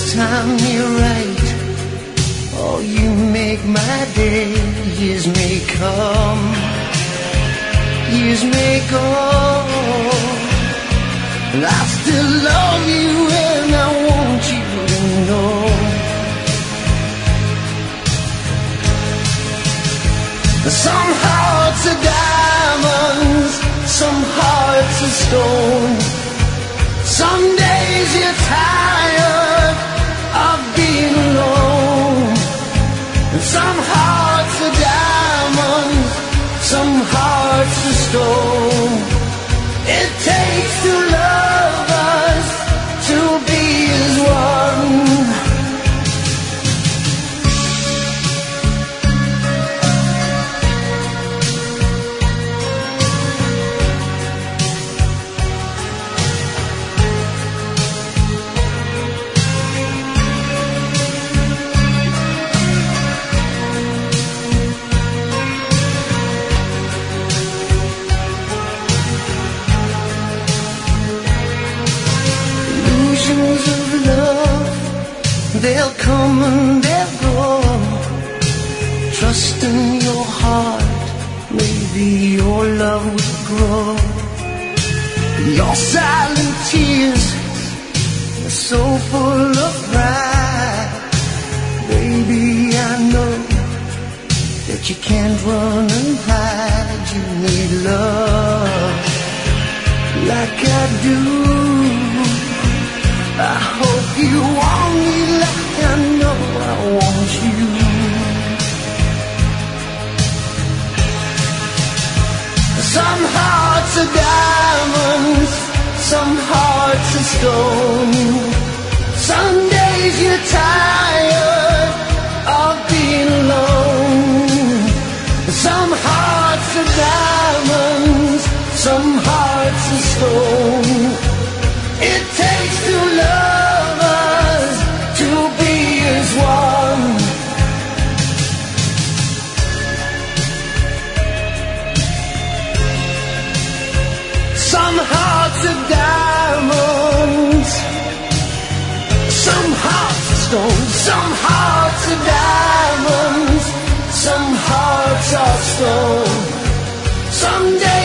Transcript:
time you're right. Oh, you make my day. Years may come, years may go, and I still love you and I want you to know. Some hearts are diamonds, some hearts are stone. Some days you're tired of being alone. And some hearts are diamonds, some hearts are stone. It takes two lovers to be as one. They'll come and they'll go. Trust in your heart, maybe your love will grow. Your silent tears are so full of pride. Baby, I know that you can't run and hide. You need love like I do. I hope you want me like I know I want you. Some hearts are diamonds, some hearts are stone. Some days you're tired of being alone. Some hearts are diamonds, some hearts are stone. It takes two lovers to be as one. Some hearts are diamonds, some hearts are stone. Some hearts are diamonds, some hearts are stone. Someday